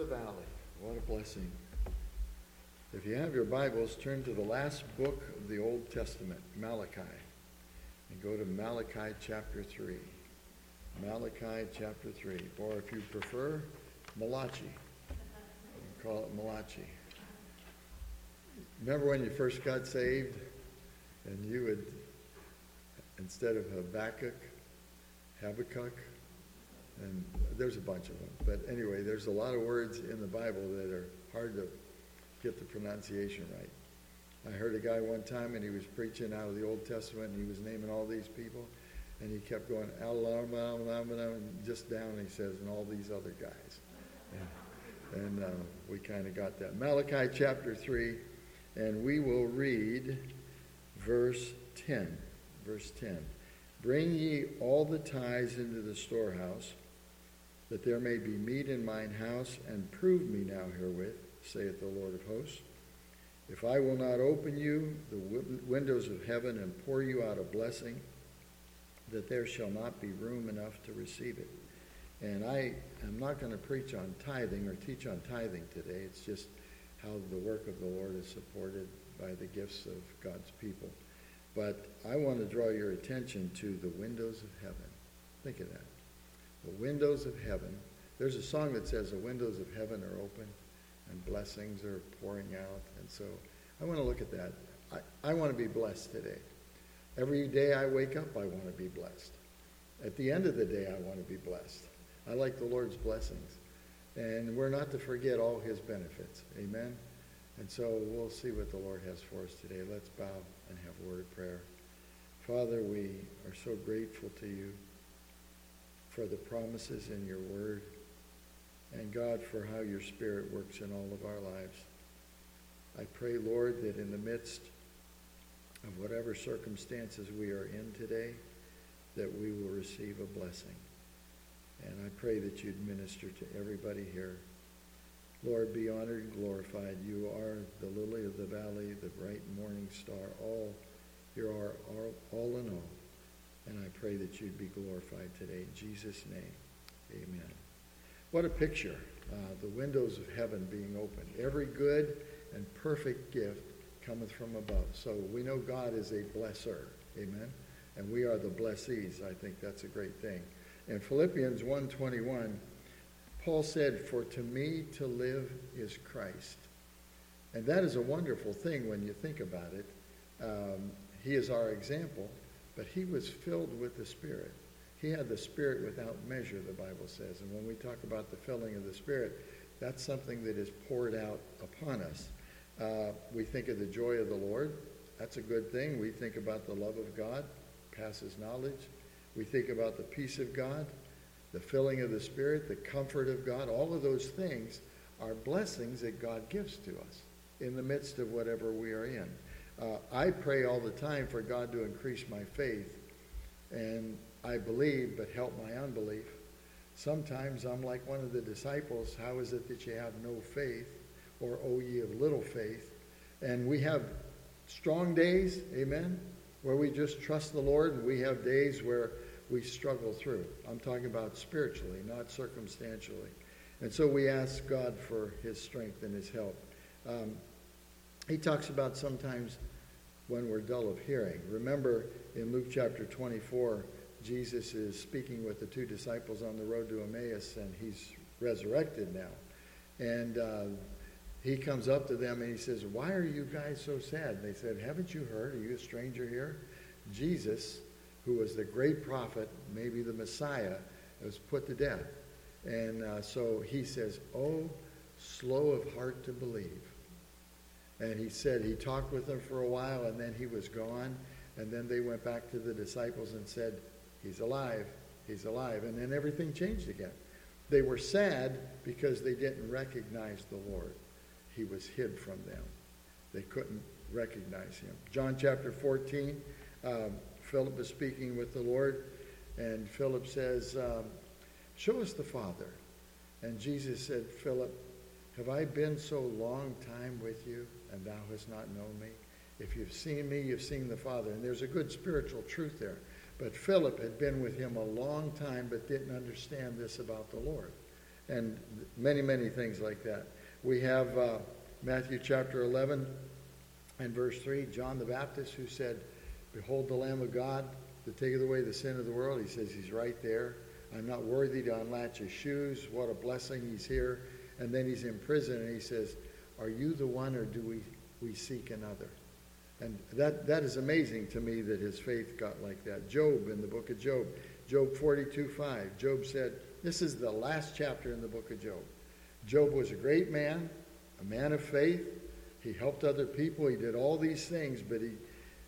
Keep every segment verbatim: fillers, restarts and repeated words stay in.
the valley. What a blessing. If you have your Bibles, turn to the last book of the Old Testament, Malachi, and go to Malachi chapter three. Malachi chapter three, or if you prefer, Malachi. You can call it Malachi. Remember when you first got saved and you would, instead of Habakkuk, Habakkuk, and there's a bunch of them. But anyway, there's a lot of words in the Bible that are hard to get the pronunciation right. I heard a guy one time, and he was preaching out of the Old Testament, and he was naming all these people, and he kept going, and just down, and he says, and all these other guys. And, and uh, we kind of got that. Malachi chapter three, and we will read verse ten. Verse ten. Bring ye all the tithes into the storehouse, that there may be meat in mine house, and prove me now herewith, saith the Lord of hosts. If I will not open you the w- windows of heaven and pour you out a blessing, that there shall not be room enough to receive it. And I am not going to preach on tithing or teach on tithing today. It's just how the work of the Lord is supported by the gifts of God's people. But I want to draw your attention to the windows of heaven. Think of that. The windows of heaven. There's a song that says the windows of heaven are open and blessings are pouring out. And so I want to look at that. I, I want to be blessed today. Every day I wake up, I want to be blessed. At the end of the day, I want to be blessed. I like the Lord's blessings. And we're not to forget all his benefits. Amen? And so we'll see what the Lord has for us today. Let's bow and have a word of prayer. Father, we are so grateful to you for the promises in your word, and God, for how your Spirit works in all of our lives. I pray, Lord, that in the midst of whatever circumstances we are in today, that we will receive a blessing. And I pray that you'd minister to everybody here. Lord, be honored and glorified. You are the lily of the valley, the bright morning star. All, you are all, all in all. And I pray that you'd be glorified today. In Jesus' name, amen. What a picture. Uh, the windows of heaven being opened. Every good and perfect gift cometh from above. So we know God is a blesser. Amen. And we are the blessees. I think that's a great thing. In Philippians one twenty-one, Paul said, for to me to live is Christ. And that is a wonderful thing when you think about it. Um, he is our example, but he was filled with the Spirit. He had the Spirit without measure, the Bible says. And when we talk about the filling of the Spirit, that's something that is poured out upon us. Uh, we think of the joy of the Lord. That's a good thing. We think about the love of God, passes knowledge. We think about the peace of God, the filling of the Spirit, the comfort of God. All of those things are blessings that God gives to us in the midst of whatever we are in. Uh, I pray all the time for God to increase my faith, and I believe, but help my unbelief. Sometimes I'm like one of the disciples. How is it that you have no faith, or O ye of little faith? And we have strong days, amen, where we just trust the Lord, and we have days where we struggle through. I'm talking about spiritually, not circumstantially. And so we ask God for his strength and his help. Um, he talks about sometimes when we're dull of hearing. Remember in Luke chapter twenty-four, Jesus is speaking with the two disciples on the road to Emmaus, and he's resurrected now. And uh, he comes up to them and he says, why are you guys so sad? They said, haven't you heard? Are you a stranger here? Jesus, who was the great prophet, maybe the Messiah, was put to death. And uh, so he says, oh, slow of heart to believe. And he said he talked with them for a while, and then he was gone. And then they went back to the disciples and said, he's alive, he's alive. And then everything changed again. They were sad because they didn't recognize the Lord. He was hid from them. They couldn't recognize him. John chapter fourteen, um, Philip is speaking with the Lord, and Philip says, um, show us the Father. And Jesus said, Philip, have I been so long time with you, and thou hast not known me? If you've seen me, you've seen the Father. And there's a good spiritual truth there. But Philip had been with him a long time, but didn't understand this about the Lord. and many, many things like that. We have uh, Matthew chapter eleven and verse three, John the Baptist, who said, "Behold the Lamb of God that taketh away the sin of the world." He says he's right there. "I'm not worthy to unlatch his shoes." What a blessing, he's here. And then he's in prison, and he says, "Are you the one, or do we, we seek another?" And that, that is amazing to me that his faith got like that. Job, in the book of Job, Job forty-two five, Job said, this is the last chapter in the book of Job. Job was a great man, a man of faith. He helped other people. He did all these things, but he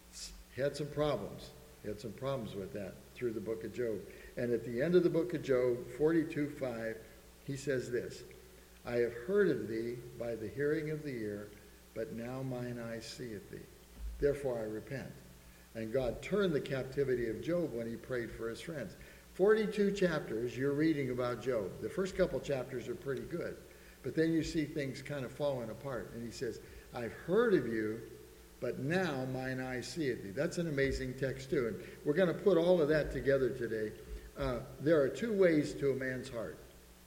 had some problems. He had some problems with that through the book of Job. And at the end of the book of Job, forty-two five, he says this, "I have heard of thee by the hearing of the ear, but now mine eye seeth thee. Therefore I repent." And God turned the captivity of Job when he prayed for his friends. forty-two chapters you're reading about Job. The first couple chapters are pretty good. But then you see things kind of falling apart. And he says, "I've heard of you, but now mine eye seeth thee." That's an amazing text too. And we're going to put all of that together today. Uh, there are two ways to a man's heart.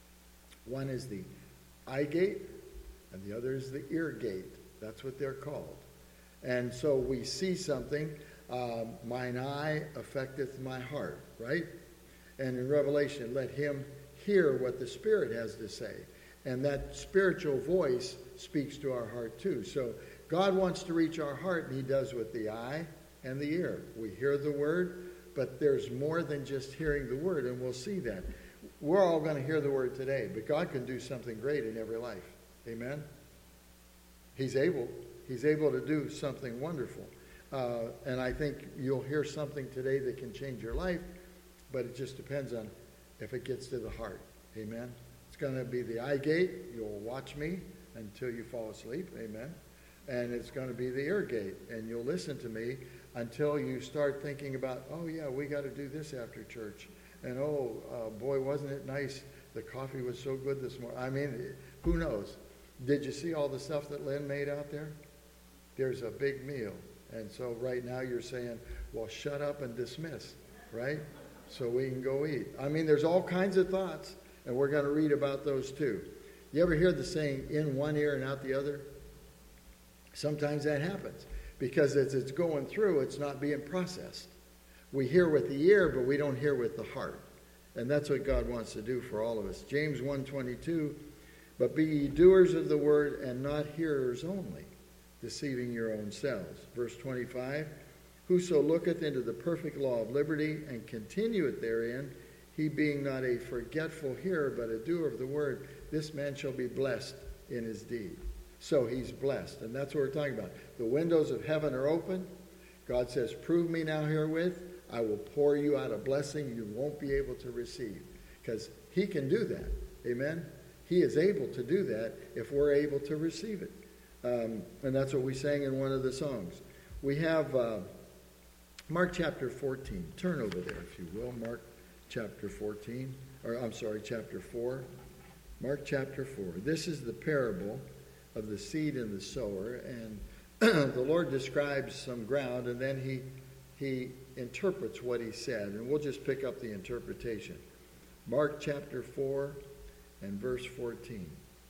One is the eye gate, and the other is the ear gate. That's what they're called. And so we see something, um, mine eye affecteth my heart, right? And in Revelation, let him hear what the Spirit has to say. And that spiritual voice speaks to our heart too. So God wants to reach our heart, and he does with the eye and the ear. We hear the word, but there's more than just hearing the word, and we'll see that. We're all going to hear the word today, but God can do something great in every life. Amen? He's able. He's able to do something wonderful. Uh, and I think you'll hear something today that can change your life, but it just depends on if it gets to the heart. Amen? It's going to be the eye gate. You'll watch me until you fall asleep. Amen? And it's going to be the ear gate, and you'll listen to me until you start thinking about, oh, yeah, we got to do this after church. And, oh, uh, boy, wasn't it nice? The coffee was so good this morning. I mean, who knows? Did you see all the stuff that Lynn made out there? There's a big meal. And so right now you're saying, well, shut up and dismiss, right? So we can go eat. I mean, there's all kinds of thoughts, and we're going to read about those too. You ever hear the saying, in one ear and out the other? Sometimes that happens. Because as it's going through, it's not being processed. We hear with the ear, but we don't hear with the heart. And that's what God wants to do for all of us. James one twenty-two, "But be ye doers of the word, and not hearers only, deceiving your own selves." Verse twenty-five, "Whoso looketh into the perfect law of liberty, and continueth therein, he being not a forgetful hearer, but a doer of the word, this man shall be blessed in his deed." So he's blessed, and that's what we're talking about. The windows of heaven are open. God says, "Prove me now herewith. I will pour you out a blessing you won't be able to receive." Because he can do that. Amen? He is able to do that if we're able to receive it. Um, and that's what we sang in one of the songs. We have uh, Mark chapter fourteen. Turn over there, if you will. Mark chapter fourteen. Or, I'm sorry, chapter four. Mark chapter four. This is the parable of the seed and the sower, and the Lord describes some ground, and then he he interprets what he said, and we'll just pick up the interpretation. Mark chapter four and verse fourteen.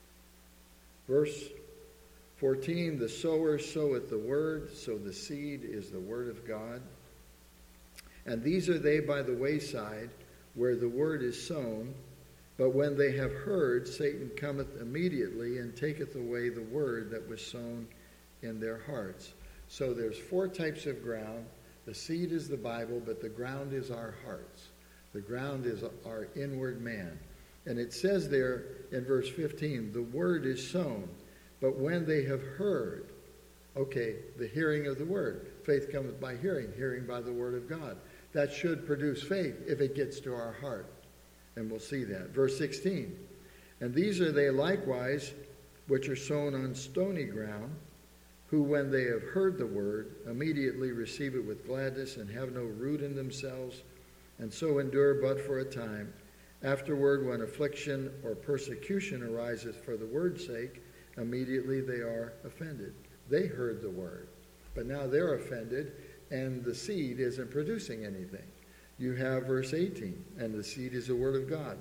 Verse fourteen, "The sower soweth the word," so the seed is the word of God. "And these are they by the wayside, where the word is sown. But when they have heard, Satan cometh immediately and taketh away the word that was sown in their hearts." So there's four types of ground. The seed is the Bible, but the ground is our hearts. The ground is our inward man. And it says there in verse fifteen, the word is sown. But when they have heard, okay, the hearing of the word. Faith cometh by hearing, hearing by the word of God. That should produce faith if it gets to our heart. And we'll see that. Verse sixteen, "And these are they likewise which are sown on stony ground, who when they have heard the word, immediately receive it with gladness, and have no root in themselves, and so endure but for a time. Afterward, when affliction or persecution arises for the word's sake, immediately they are offended." They heard the word, but now they're offended, and the seed isn't producing anything. You have verse eighteen, "And the seed is the word of God.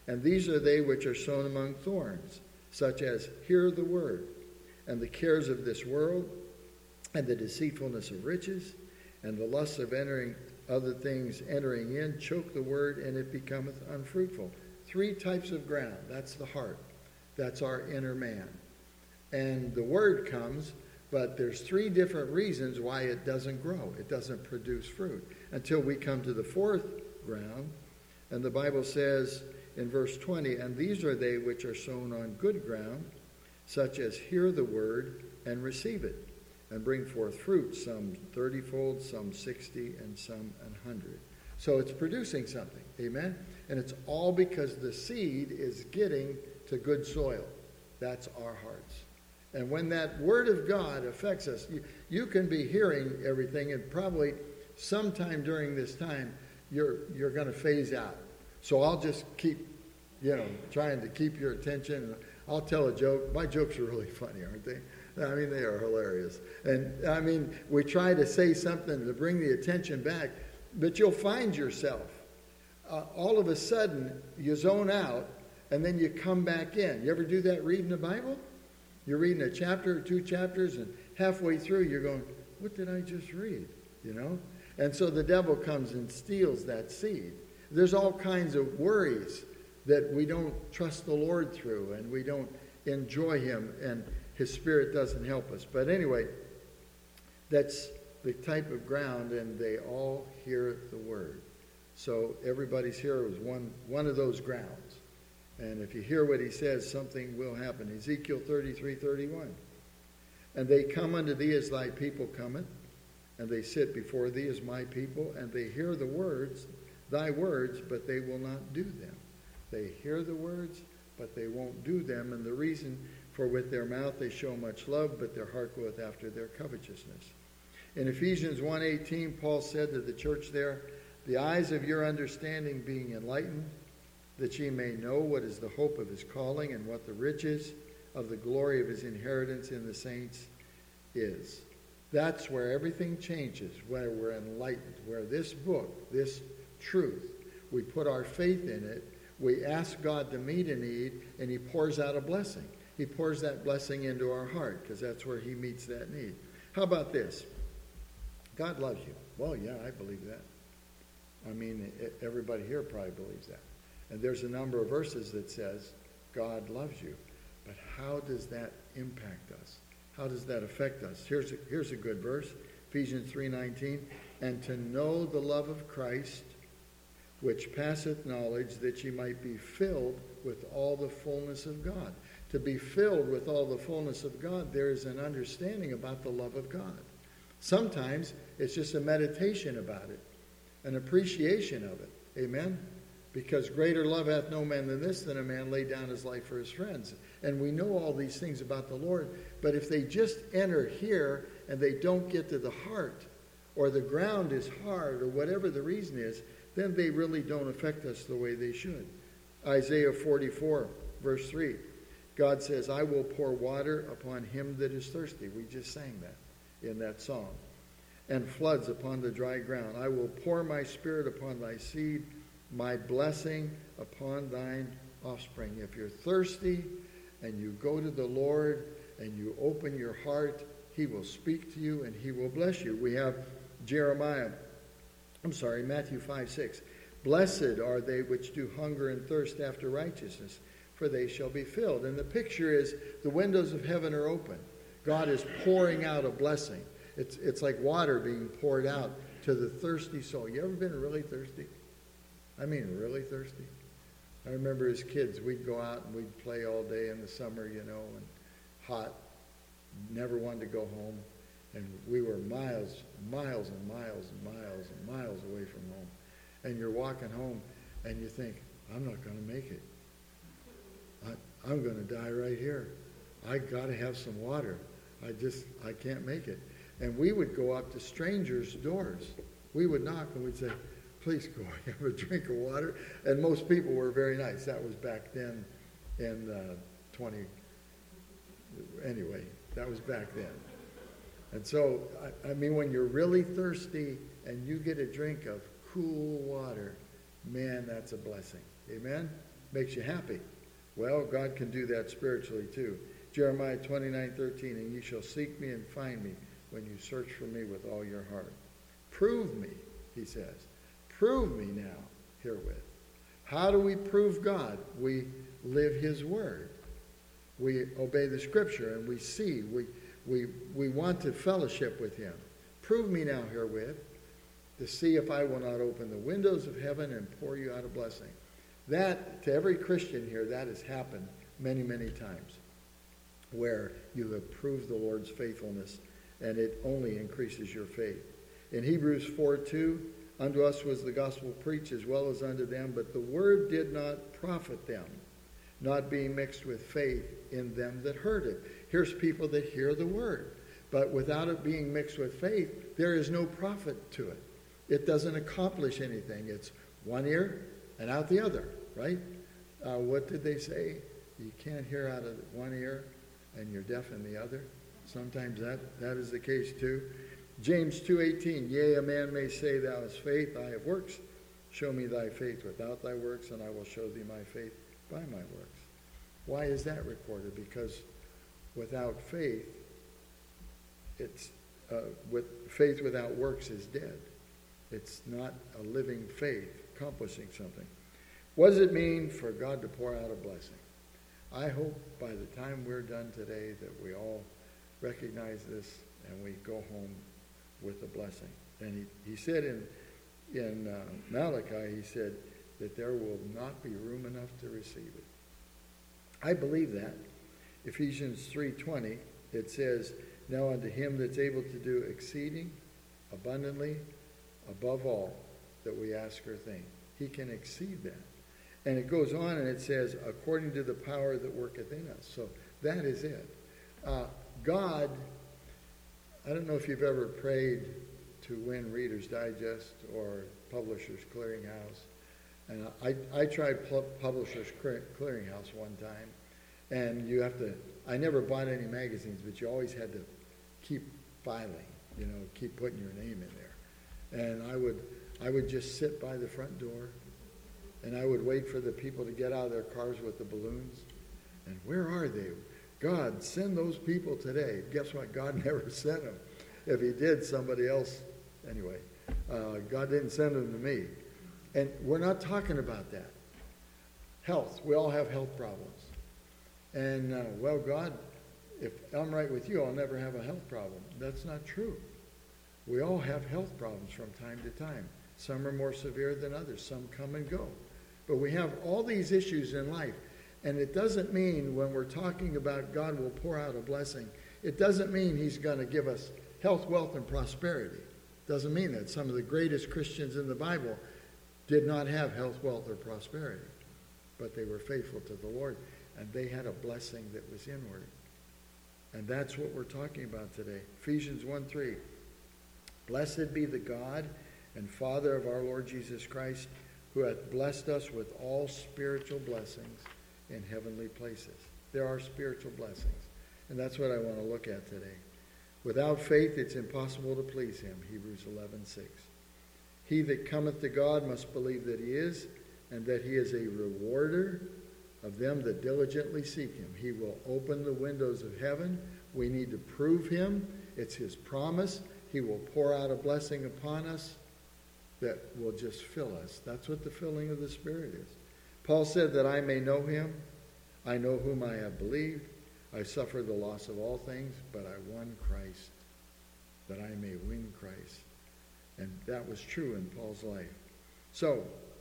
And these are they which are sown among thorns, such as hear the word, and the cares of this world, and the deceitfulness of riches, and the lust of entering other things entering in, choke the word, and it becometh unfruitful. Three types of ground. That's the heart. That's our inner man. And the word comes, but there's three different reasons why it doesn't grow. It doesn't produce fruit until we come to the fourth ground. And the Bible says in verse twenty, and these are they which are sown on good ground, such as hear the word and receive it, and bring forth fruit, some thirty-fold, some sixty, and some an hundred. So it's producing something, amen? And it's all because the seed is getting to good soil. That's our hearts. And when that word of God affects us, you, you can be hearing everything, and probably sometime during this time, you're you're going to phase out. So I'll just keep, you know, trying to keep your attention. I'll tell a joke. My jokes are really funny, aren't they? I mean, they are hilarious. And, I mean, we try to say something to bring the attention back, but you'll find yourself, uh, all of a sudden, you zone out, and then you come back in. You ever do that reading the Bible? You're reading a chapter or two chapters, and halfway through, you're going, what did I just read? You know? And so the devil comes and steals that seed. There's all kinds of worries that we don't trust the Lord through, and we don't enjoy him, and his Spirit doesn't help us. But anyway, that's the type of ground, and they all hear the word. So everybody's here was one, one of those grounds. And if you hear what he says, something will happen. Ezekiel thirty-three thirty-one. And they come unto thee as thy people cometh, and they sit before thee as my people, and they hear the words, thy words, but they will not do them. They hear the words, but they won't do them. And the reason, for with their mouth they show much love, but their heart goeth after their covetousness. In Ephesians one eighteen, Paul said to the church there, the eyes of your understanding being enlightened, that ye may know what is the hope of his calling, and what the riches of the glory of his inheritance in the saints is. That's where everything changes, where we're enlightened, where this book, this truth, we put our faith in it, we ask God to meet a need, and he pours out a blessing. He pours that blessing into our heart, because that's where he meets that need. How about this? God loves you. Well, yeah, I believe that. I mean, everybody here probably believes that. And there's a number of verses that says God loves you. But how does that impact us? How does that affect us? Here's a, here's a good verse, Ephesians three nineteen. And to know the love of Christ, which passeth knowledge, that ye might be filled with all the fullness of God. To be filled with all the fullness of God, there is an understanding about the love of God. Sometimes it's just a meditation about it, an appreciation of it. Amen? Because greater love hath no man than this, than a man lay down his life for his friends. And we know all these things about the Lord, but if they just enter here and they don't get to the heart, or the ground is hard, or whatever the reason is, then they really don't affect us the way they should. Isaiah forty-four, verse three. God says, I will pour water upon him that is thirsty. We just sang that in that song. And floods upon the dry ground. I will pour my spirit upon thy seed, my blessing upon thine offspring. If you're thirsty and you go to the Lord and you open your heart, he will speak to you and he will bless you. We have Jeremiah, I'm sorry, Matthew five six. Blessed are they which do hunger and thirst after righteousness, for they shall be filled. And the picture is the windows of heaven are open. God is pouring out a blessing. It's, it's like water being poured out to the thirsty soul. You ever been really thirsty? I mean, really thirsty. I remember as kids, we'd go out and we'd play all day in the summer, you know, and hot. Never wanted to go home. And we were miles, miles and miles and miles and miles away from home. And you're walking home and you think, I'm not going to make it. I, I'm going to die right here. I got to have some water. I just, I can't make it. And we would go up to strangers' doors. We would knock and we'd say, please go have a drink of water. And most people were very nice. That was back then in uh, twenty, anyway, that was back then. And so, I, I mean, when you're really thirsty and you get a drink of cool water, man, that's a blessing. Amen? makes you happy. Well, God can do that spiritually too. Jeremiah twenty-nine thirteen, and ye shall seek me and find me when you search for me with all your heart. Prove me, he says. Prove me now herewith. How do we prove God? We live his word. We obey the scripture and we see. We, we, we want to fellowship with him. Prove me now herewith to see if I will not open the windows of heaven and pour you out a blessing. That, to every Christian here, that has happened many, many times, where you have proved the Lord's faithfulness, and it only increases your faith. In Hebrews four two, unto us was the gospel preached as well as unto them, but the word did not profit them, not being mixed with faith in them that heard it. Here's people that hear the word, but without it being mixed with faith, there is no profit to it. It doesn't accomplish anything. It's one ear and out the other, right? Uh, what did they say? You can't hear out of one ear and you're deaf in the other. Sometimes that, that is the case too. James two eighteen, yea, a man may say, thou hast faith, I have works. Show me thy faith without thy works, and I will show thee my faith by my works. Why is that recorded? Because without faith, it's uh, with faith without works is dead. It's not a living faith accomplishing something. What does it mean for God to pour out a blessing? I hope by the time we're done today that we all recognize this and we go home with a blessing. And he, he said in, in uh, Malachi, he said that there will not be room enough to receive it. I believe that. Ephesians three twenty, it says, now unto him that's able to do exceeding abundantly above all that we ask or think. He can exceed that. And it goes on and it says, according to the power that worketh in us. So that is it. Uh, God, I don't know if you've ever prayed to win Reader's Digest or Publishers Clearinghouse. And I, I tried Pu- Publishers Clearinghouse one time. And you have to, I never bought any magazines, but you always had to keep filing, you know, keep putting your name in there. And I would, I would just sit by the front door, and I would wait for the people to get out of their cars with the balloons. And where are they? God, send those people today. Guess what? God never sent them. If he did, somebody else, anyway. Uh, God didn't send them to me. And we're not talking about that. Health. We all have health problems. And, uh, well, God, if I'm right with you, I'll never have a health problem. That's not true. We all have health problems from time to time. Some are more severe than others. Some come and go. But we have all these issues in life. And it doesn't mean when we're talking about God will pour out a blessing, it doesn't mean he's going to give us health, wealth, and prosperity. It doesn't mean that. Some of the greatest Christians in the Bible did not have health, wealth, or prosperity. But they were faithful to the Lord. And they had a blessing that was inward. And that's what we're talking about today. Ephesians one three. Blessed be the God and Father of our Lord Jesus Christ, who hath blessed us with all spiritual blessings in heavenly places. There are spiritual blessings. And that's what I want to look at today. Without faith, it's impossible to please him. Hebrews eleven six. He that cometh to God must believe that he is, and that he is a rewarder of them that diligently seek him. He will open the windows of heaven. We need to prove him. It's his promise. He will pour out a blessing upon us that will just fill us. That's what the filling of the Spirit is. Paul said that I may know him. I know whom I have believed. I suffer the loss of all things, but I won Christ, that I may win Christ. And that was true in Paul's life. So,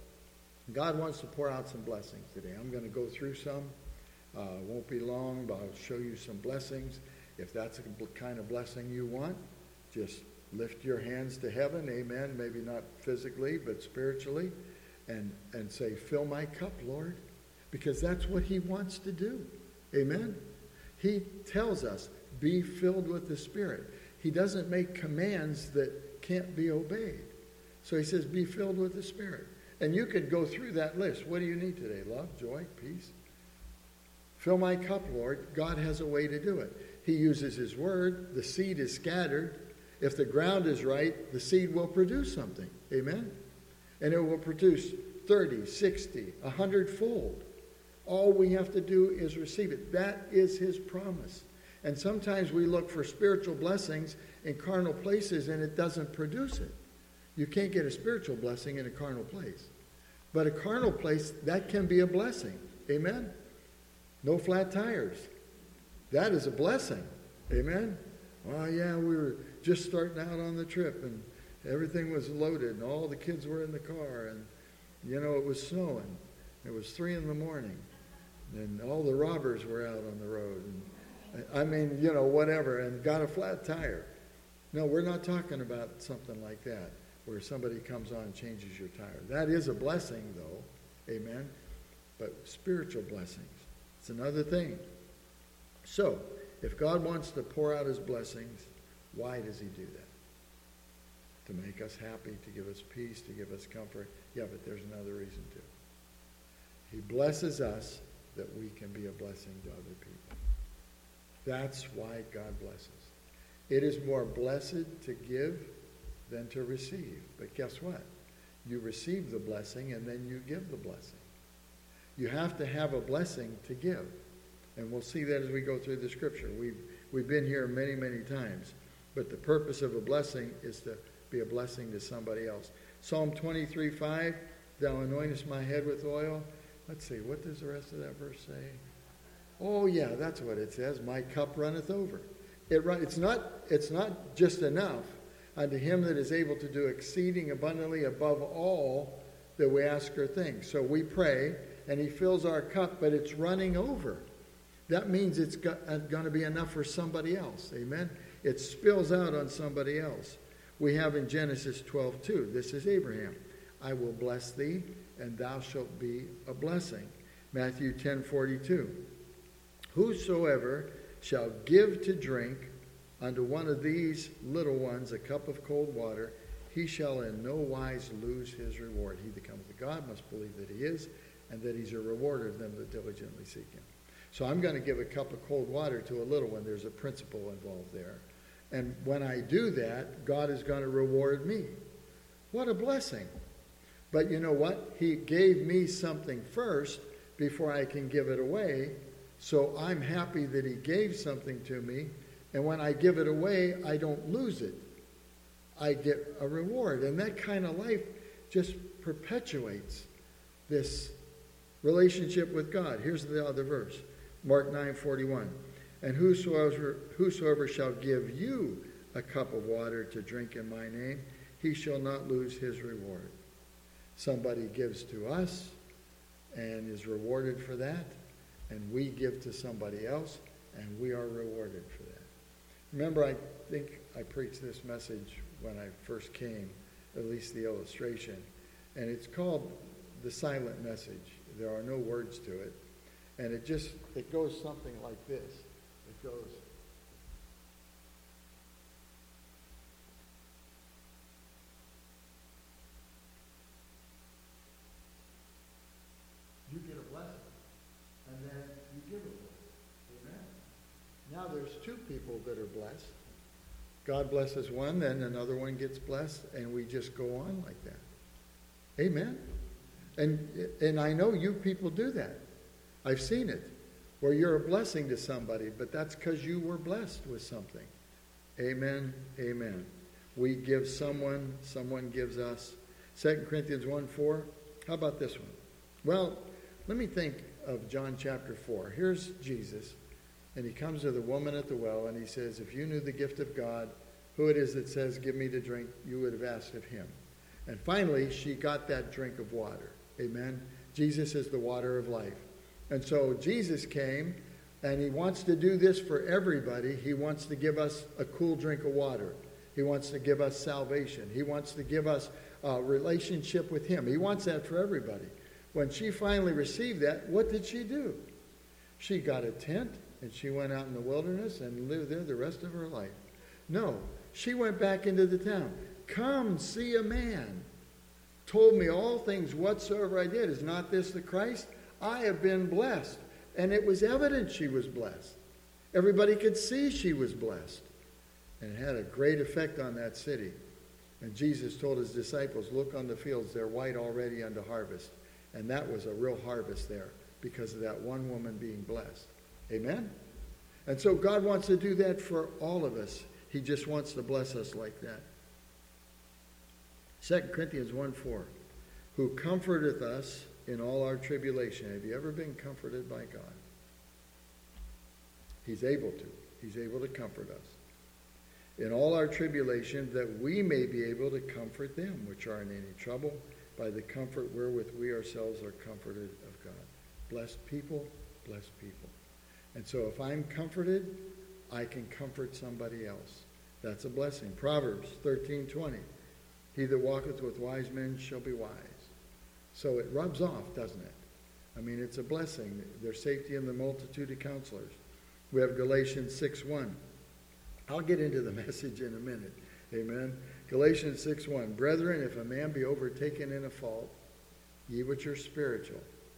God wants to pour out some blessings today. I'm going to go through some. Uh, it won't be long, but I'll show you some blessings. If that's the kind of blessing you want, just lift your hands to heaven, amen, maybe not physically, but spiritually, and, and say, fill my cup, Lord, because that's what he wants to do, amen? He tells us, be filled with the Spirit. He doesn't make commands that can't be obeyed. So he says, be filled with the Spirit. And you could go through that list. What do you need today? Love, joy, peace? Fill my cup, Lord. God has a way to do it. He uses his word. The seed is scattered. If the ground is right, the seed will produce something. Amen? And it will produce thirty, sixty, a hundred fold. All we have to do is receive it. That is his promise. And sometimes we look for spiritual blessings in carnal places and it doesn't produce it. You can't get a spiritual blessing in a carnal place. But a carnal place, that can be a blessing. Amen? No flat tires. That is a blessing. Amen? Oh, yeah, we were just starting out on the trip and everything was loaded and all the kids were in the car and, you know, it was snowing. It was three in the morning and all the robbers were out on the road. And, I mean, you know, whatever, and got a flat tire. No, we're not talking about something like that where somebody comes on and changes your tire. That is a blessing, though. Amen? But spiritual blessings, it's another thing. So, if God wants to pour out his blessings, why does he do that? To make us happy, to give us peace, to give us comfort. Yeah, but there's another reason too. He blesses us that we can be a blessing to other people. That's why God blesses. It is more blessed to give than to receive. But guess what? You receive the blessing and then you give the blessing. You have to have a blessing to give. And we'll see that as we go through the scripture. We've, we've been here many, many times. But the purpose of a blessing is to be a blessing to somebody else. Psalm twenty-three five, thou anointest my head with oil. Let's see, what does the rest of that verse say? Oh, yeah, that's what it says. My cup runneth over. It run, it's not, it's not just enough unto him that is able to do exceeding abundantly above all that we ask or think. So we pray, and he fills our cup, but it's running over. That means it's going to be enough for somebody else. Amen? It spills out on somebody else. We have in Genesis twelve two, this is Abraham. I will bless thee, and thou shalt be a blessing. Matthew ten forty-two. Whosoever shall give to drink unto one of these little ones a cup of cold water, he shall in no wise lose his reward. He that cometh to God must believe that he is, and that he's a rewarder of them that diligently seek him. So I'm going to give a cup of cold water to a little one. There's a principle involved there. And when I do that, God is going to reward me. What a blessing. But you know what? He gave me something first before I can give it away. So I'm happy that he gave something to me. And when I give it away, I don't lose it. I get a reward. And that kind of life just perpetuates this relationship with God. Here's the other verse. Mark nine forty-one. And whosoever, whosoever shall give you a cup of water to drink in my name, he shall not lose his reward. Somebody gives to us and is rewarded for that, and we give to somebody else, and we are rewarded for that. Remember, I think I preached this message when I first came, at least the illustration, and it's called the silent message. There are no words to it, and it just, it goes something like this. It goes, you get a blessing, and then you give a blessing. Amen? Now there's two people that are blessed. God blesses one, then another one gets blessed, and we just go on like that. Amen? And, and I know you people do that. I've seen it, where you're a blessing to somebody, but that's because you were blessed with something. Amen, amen. We give someone, someone gives us. Second Corinthians one four. How about this one? Well, let me think of John chapter four. Here's Jesus, and he comes to the woman at the well, and he says, if you knew the gift of God, who it is that says, give me to drink, you would have asked of him. And finally, she got that drink of water. Amen. Jesus is the water of life. And so Jesus came, and he wants to do this for everybody. He wants to give us a cool drink of water. He wants to give us salvation. He wants to give us a relationship with him. He wants that for everybody. When she finally received that, what did she do? She got a tent, and she went out in the wilderness and lived there the rest of her life. No, she went back into the town. Come, see a man. Told me all things whatsoever I did. Is not this the Christ? I have been blessed. And it was evident she was blessed. Everybody could see she was blessed. And it had a great effect on that city. And Jesus told his disciples, look on the fields, they're white already unto harvest. And that was a real harvest there. because of that one woman being blessed. Amen? And so God wants to do that for all of us. He just wants to bless us like that. Second Corinthians one four, who comforteth us in all our tribulation. Have you ever been comforted by God? He's able to. He's able to comfort us. In all our tribulation, that we may be able to comfort them which are in any trouble, by the comfort wherewith we ourselves are comforted of God. Blessed people, blessed people. And so if I'm comforted, I can comfort somebody else. That's a blessing. Proverbs thirteen twenty. He that walketh with wise men shall be wise. So it rubs off, doesn't it? I mean, it's a blessing. There's safety in the multitude of counselors. We have Galatians six one. I'll get into the message in a minute. Amen. Galatians six one. Brethren, if a man be overtaken in a fault, ye which are spiritual,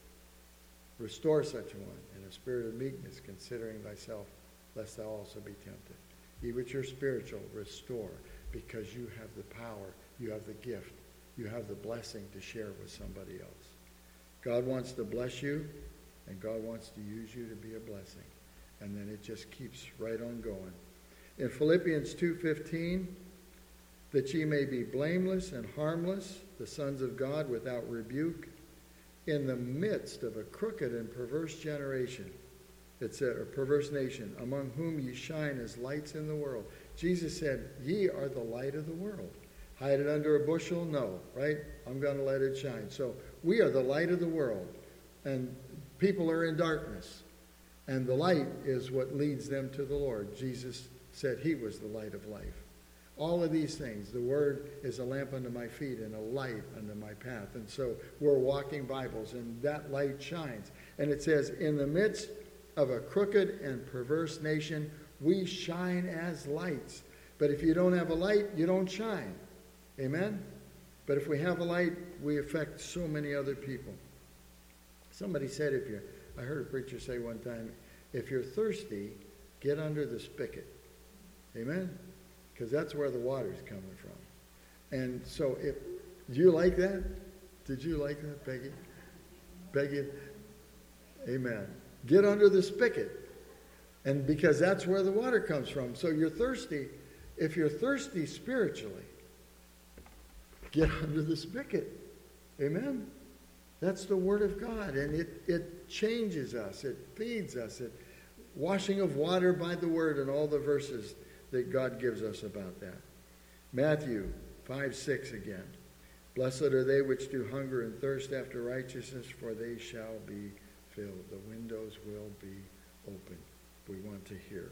restore such a one in a spirit of meekness, considering thyself, lest thou also be tempted. Ye which are spiritual, restore, because you have the power, you have the gift, you have the blessing to share with somebody else. God wants to bless you, and God wants to use you to be a blessing. And then it just keeps right on going. In Philippians two fifteen, that ye may be blameless and harmless, the sons of God without rebuke, in the midst of a crooked and perverse generation, it's a, a perverse nation, among whom ye shine as lights in the world. Jesus said, ye are the light of the world. Hide it under a bushel? No, right? I'm going to let it shine. So we are the light of the world, and people are in darkness, and the light is what leads them to the Lord. Jesus said he was the light of life. All of these things, the word is a lamp unto my feet and a light unto my path. And so we're walking Bibles, and that light shines. And it says, in the midst of a crooked and perverse nation, we shine as lights. But if you don't have a light, you don't shine. Amen? But if we have a light, we affect so many other people. Somebody said, if you're, I heard a preacher say one time, if you're thirsty, get under the spigot. Amen? Because that's where the water's coming from. And so if, do you like that? Did you like that, Peggy? Peggy? Amen. Get under the spigot. And because that's where the water comes from. So you're thirsty. If you're thirsty spiritually, get under the spigot. Amen? That's the Word of God. And it, it changes us. It feeds us. It, washing of water by the Word and all the verses that God gives us about that. Matthew five six again. Blessed are they which do hunger and thirst after righteousness, for they shall be filled. The windows will be open. We want to hear.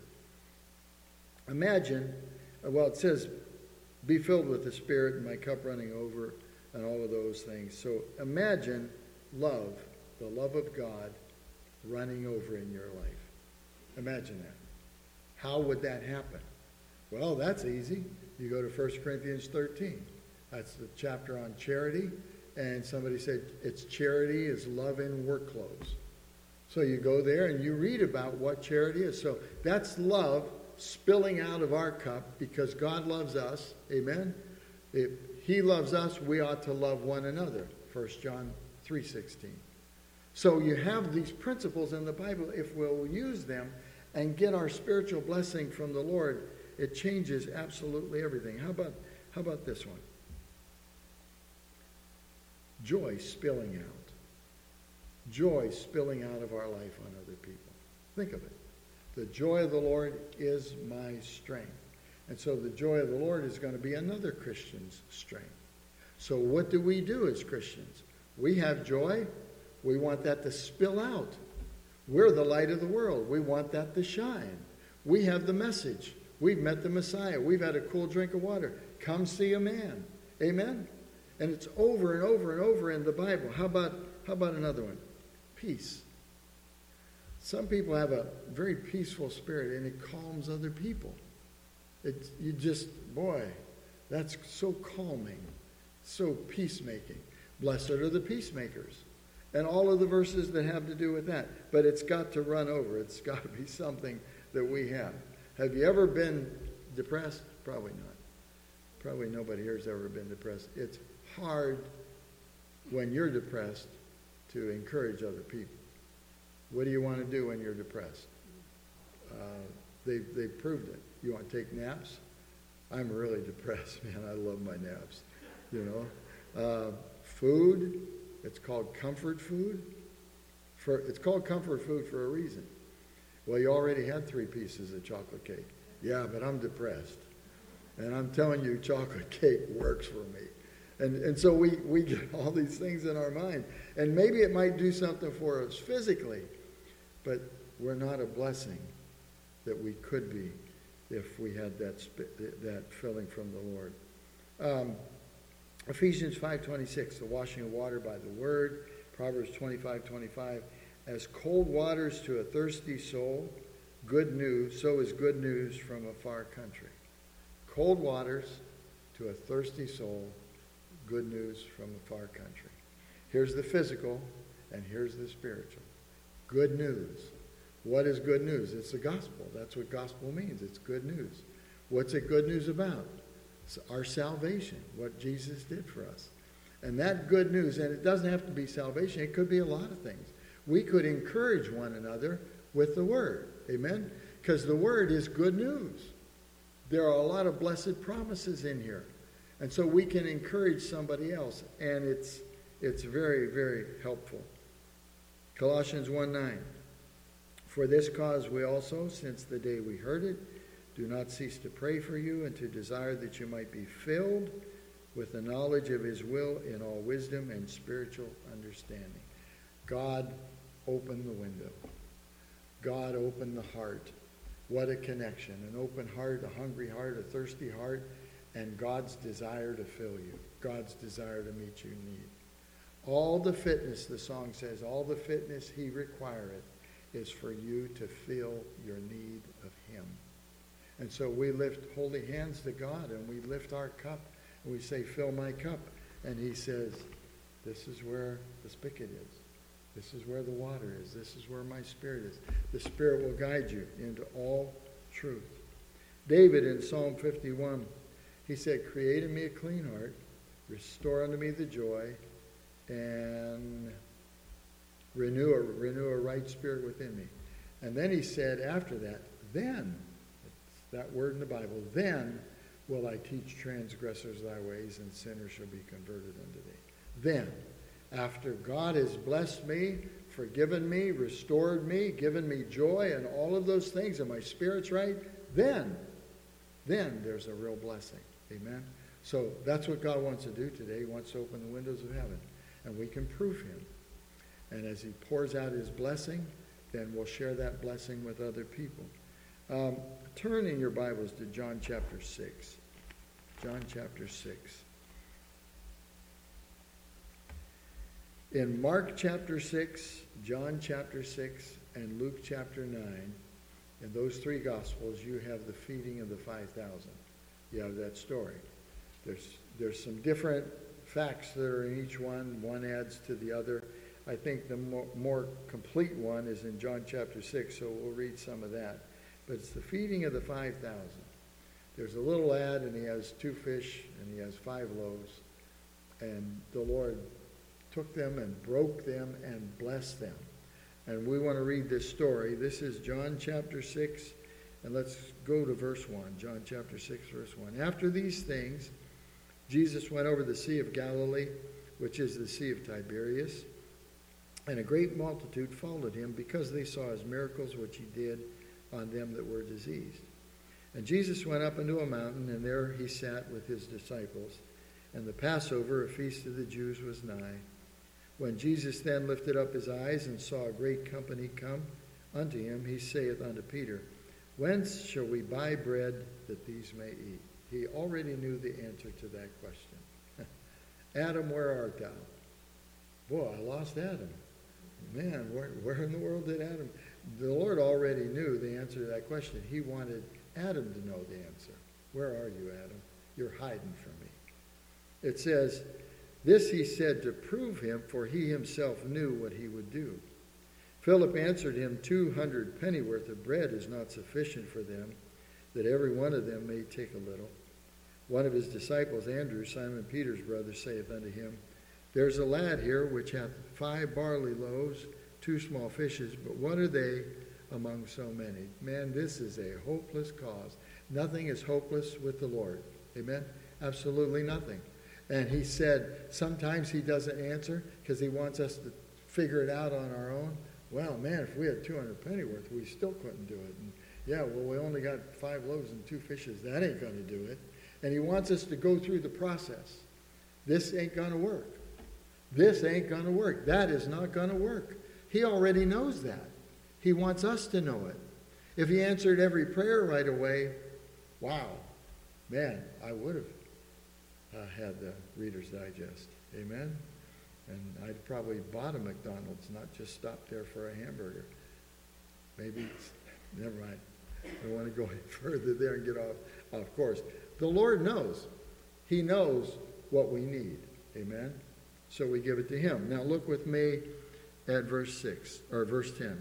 Imagine, well, it says, be filled with the Spirit and my cup running over and all of those things. So imagine love, the love of God, running over in your life. Imagine that. How would that happen? Well, that's easy. You go to First Corinthians thirteen. That's the chapter on charity. And somebody said, it's charity is love in work clothes. So you go there and you read about what charity is. So that's love spilling out of our cup because God loves us. Amen? If he loves us, we ought to love one another. First John three sixteen. So you have these principles in the Bible. If we'll use them and get our spiritual blessing from the Lord, it changes absolutely everything. How about, how about this one? Joy spilling out. Joy spilling out of our life on other people. Think of it. The joy of the Lord is my strength. And so the joy of the Lord is going to be another Christian's strength. So what do we do as Christians? We have joy. We want that to spill out. We're the light of the world. We want that to shine. We have the message. We've met the Messiah. We've had a cool drink of water. Come see a man. Amen? And it's over and over and over in the Bible. How about, how about another one? Peace. Some people have a very peaceful spirit, and it calms other people. It, you just, boy, that's so calming, so peacemaking. Blessed are the peacemakers. And all of the verses that have to do with that. But it's got to run over. It's got to be something that we have. Have you ever been depressed? Probably not. Probably nobody here has ever been depressed. It's hard when you're depressed to encourage other people. What do you want to do when you're depressed? Uh, they, they proved it. You want to take naps? I'm really depressed, man. I love my naps. You know, uh, food. It's called comfort food. For it's called comfort food for a reason. Well, you already had three pieces of chocolate cake. Yeah, but I'm depressed, and I'm telling you, chocolate cake works for me. And and so we we get all these things in our mind, and maybe it might do something for us physically, but we're not a blessing that we could be if we had that that filling from the Lord. Um, Ephesians five twenty-six, the washing of water by the word. Proverbs twenty-five twenty-five, as cold waters to a thirsty soul, good news, so is good news from a far country. Cold waters to a thirsty soul, good news from a far country. Here's the physical, and here's the spiritual. Good news. What is good news? It's the gospel. That's what gospel means. It's good news. What's it good news about? It's our salvation, what Jesus did for us. And that good news, and it doesn't have to be salvation, it could be a lot of things. We could encourage one another with the word. Amen? Because the word is good news. There are a lot of blessed promises in here. And so we can encourage somebody else. And it's it's very, very helpful. Colossians one nine. For this cause we also, since the day we heard it, do not cease to pray for you and to desire that you might be filled with the knowledge of his will in all wisdom and spiritual understanding. God opened the window. God opened the heart. What a connection. An open heart, a hungry heart, a thirsty heart, and God's desire to fill you. God's desire to meet your need. All the fitness, the song says, all the fitness he requireth is for you to feel your need of him. And so we lift holy hands to God, and we lift our cup, and we say, fill my cup. And he says, this is where the spigot is. This is where the water is. This is where my spirit is. The Spirit will guide you into all truth. David in Psalm fifty-one, he said, create in me a clean heart, restore unto me the joy, and renew a, renew a right spirit within me. And then he said after that, then, that word in the Bible, then will I teach transgressors thy ways, and sinners shall be converted unto thee. Then, after God has blessed me, forgiven me, restored me, given me joy, and all of those things, and my spirit's right, then, then there's a real blessing. Amen? So that's what God wants to do today. He wants to open the windows of heaven, and we can prove him. And as he pours out his blessing, then we'll share that blessing with other people. Um, turn in your Bibles to John chapter six. John chapter six. In Mark chapter six, John chapter six, and Luke chapter nine, in those three Gospels, you have the feeding of the five thousand. You have that story. There's, there's some different facts that are in each one. One adds to the other. I think the more, more complete one is in John chapter six, so we'll read some of that. But it's the feeding of the five thousand. There's a little lad, and he has two fish, and he has five loaves. And the Lord took them and broke them and blessed them. And we want to read this story. This is John chapter six, and let's go to verse one. John chapter six, verse one. After these things, Jesus went over the Sea of Galilee, which is the Sea of Tiberias, and a great multitude followed him because they saw his miracles which he did on them that were diseased. And Jesus went up into a mountain, and there he sat with his disciples. And the Passover, a feast of the Jews, was nigh. When Jesus then lifted up his eyes and saw a great company come unto him, he saith unto Peter, whence shall we buy bread that these may eat? He already knew the answer to that question. Adam, where art thou? Boy, I lost Adam. Man, where, where in the world did Adam? The Lord already knew the answer to that question. He wanted Adam to know the answer. Where are you, Adam? You're hiding from me. It says, this he said to prove him, for he himself knew what he would do. Philip answered him, two hundred pennyworth of bread is not sufficient for them, that every one of them may take a little. One of his disciples, Andrew, Simon Peter's brother, saith unto him, there's a lad here which hath five barley loaves, two small fishes, but what are they among so many? Man, this is a hopeless cause. Nothing is hopeless with the Lord. Amen? Absolutely nothing. And he said sometimes he doesn't answer because he wants us to figure it out on our own. Well, man, if we had two hundred pennyworth, we still couldn't do it. And yeah, well, we only got five loaves and two fishes. That ain't going to do it. And he wants us to go through the process. This ain't going to work. This ain't going to work. That is not going to work. He already knows that. He wants us to know it. If he answered every prayer right away, wow, man, I would have uh, had the Reader's Digest. Amen? And I'd probably bought a McDonald's, not just stopped there for a hamburger. Maybe, never mind. I don't want to go any further there and get off, off course. The Lord knows. He knows what we need. Amen? So we give it to him. Now look with me at verse six, or verse ten.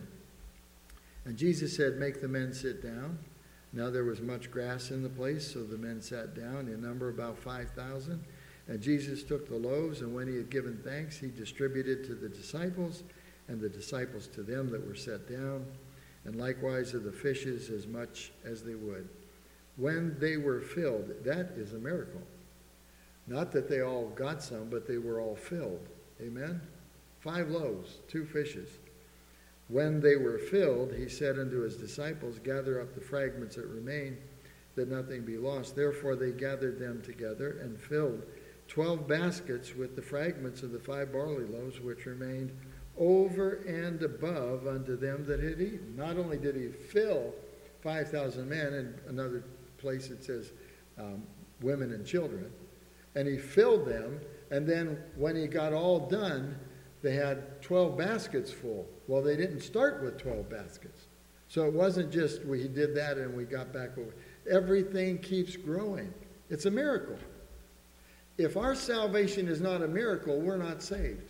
And Jesus said, make the men sit down. Now there was much grass in the place, so the men sat down, in number about five thousand. And Jesus took the loaves, and when he had given thanks, he distributed to the disciples, and the disciples to them that were set down, and likewise of the fishes as much as they would. When they were filled, that is a miracle. Not that they all got some, but they were all filled. Amen? Five loaves, two fishes. When they were filled, he said unto his disciples, gather up the fragments that remain, that nothing be lost. Therefore they gathered them together and filled twelve baskets with the fragments of the five barley loaves which remained, over and above unto them that had eaten. Not only did he fill five thousand men, in another place it says um, women and children, and he filled them, and then when he got all done, they had twelve baskets full. Well, they didn't start with twelve baskets. So it wasn't just we did that and we got back over. Everything keeps growing. It's a miracle. If our salvation is not a miracle, we're not saved.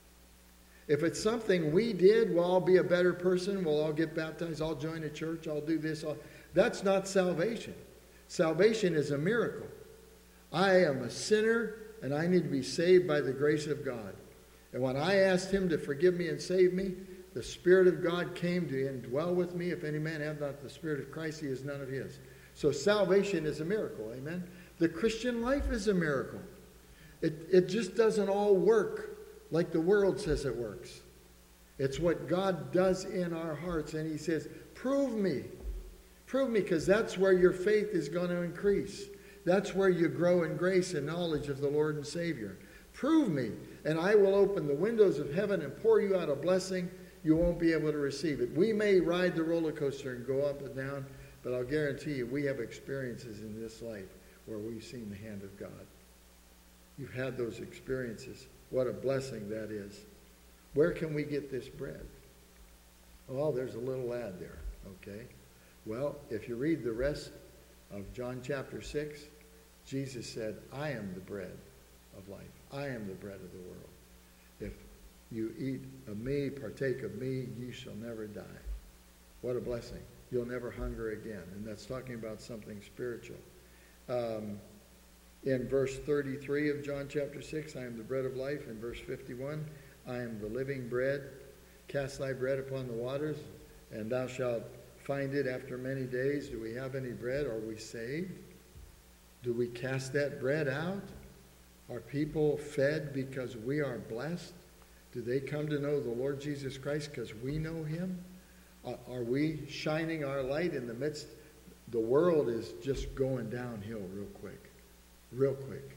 If it's something we did, well, I'll be a better person, we'll all get baptized, I'll join a church, I'll do this. I'll... That's not salvation. Salvation is a miracle. I am a sinner, and I need to be saved by the grace of God. And when I asked him to forgive me and save me, the Spirit of God came to indwell with me. If any man have not the Spirit of Christ, he is none of his. So salvation is a miracle, amen? The Christian life is a miracle. It, it just doesn't all work like the world says it works. It's what God does in our hearts, and he says, prove me. Prove me, because that's where your faith is going to increase. That's where you grow in grace and knowledge of the Lord and Savior. Prove me, and I will open the windows of heaven and pour you out a blessing. You won't be able to receive it. We may ride the roller coaster and go up and down, but I'll guarantee you we have experiences in this life where we've seen the hand of God. You've had those experiences. What a blessing that is. Where can we get this bread? Oh, there's a little ad there, okay? Well, if you read the rest of John chapter six, Jesus said, I am the bread of life. I am the bread of the world. If you eat of me, partake of me, you shall never die. What a blessing. You'll never hunger again. And that's talking about something spiritual. Um, in verse thirty-three of John chapter six, I am the bread of life. In verse fifty-one, I am the living bread. Cast thy bread upon the waters, and thou shalt find it after many days. Do we have any bread? Are we saved? Do we cast that bread out? Are people fed because we are blessed? Do they come to know the Lord Jesus Christ because we know him? Are we shining our light in the midst? The world is just going downhill real quick. Real quick.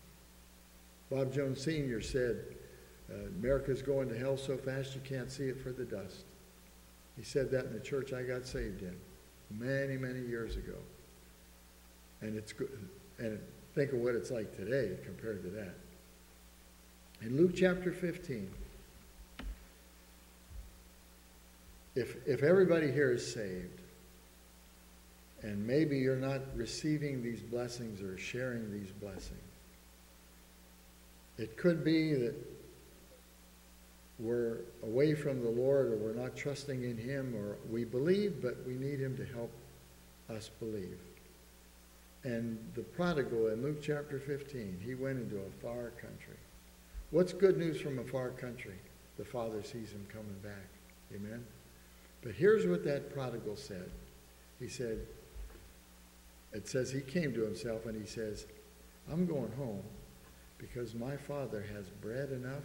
Bob Jones Senior said, uh, America's going to hell so fast you can't see it for the dust. He said that in the church I got saved in many, many years ago. And it's good. And think of what it's like today compared to that. In Luke chapter fifteen, if, if everybody here is saved, and maybe you're not receiving these blessings or sharing these blessings, it could be that we're away from the Lord, or we're not trusting in him, or we believe, but we need him to help us believe. And the prodigal in Luke chapter fifteen, he went into a far country. What's good news from a far country? The father sees him coming back. Amen? But here's what that prodigal said. He said, it says he came to himself and he says, I'm going home because my father has bread enough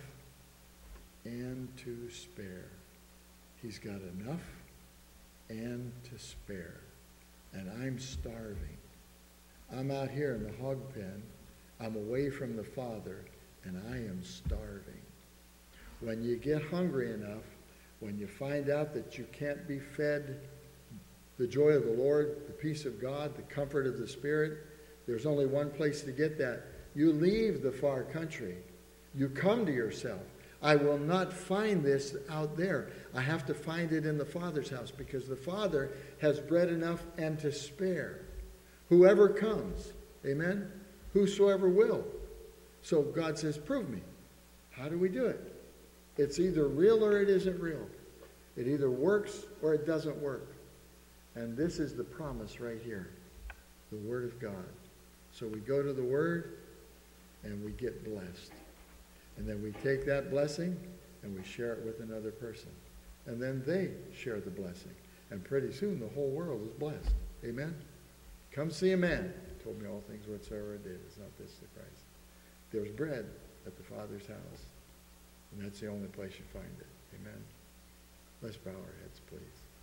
and to spare. He's got enough and to spare. And I'm starving. I'm out here in the hog pen. I'm away from the Father, and I am starving. When you get hungry enough, when you find out that you can't be fed the joy of the Lord, the peace of God, the comfort of the Spirit, there's only one place to get that. You leave the far country. You come to yourself. I will not find this out there. I have to find it in the Father's house because the Father has bread enough and to spare. Whoever comes, amen? Whosoever will. So God says, prove me. How do we do it? It's either real or it isn't real. It either works or it doesn't work. And this is the promise right here. The Word of God. So we go to the Word and we get blessed. And then we take that blessing and we share it with another person. And then they share the blessing. And pretty soon the whole world is blessed. Amen? Come see a man. He told me all things whatsoever I did. It's not this the Christ. There's bread at the Father's house. And that's the only place you find it. Amen? Let's bow our heads, please.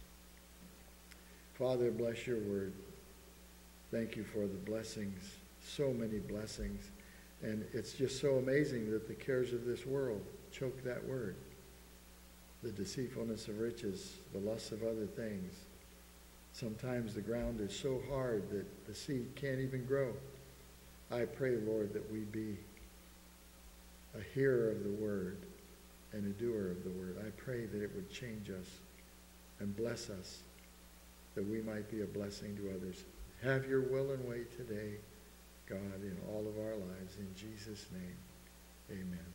Father, bless your word. Thank you for the blessings. So many blessings. And it's just so amazing that the cares of this world choke that word. The deceitfulness of riches, the lusts of other things. Sometimes the ground is so hard that the seed can't even grow. I pray, Lord, that we be a hearer of the word and a doer of the word. I pray that it would change us and bless us, that we might be a blessing to others. Have your will and way today, God, in all of our lives. In Jesus' name, amen.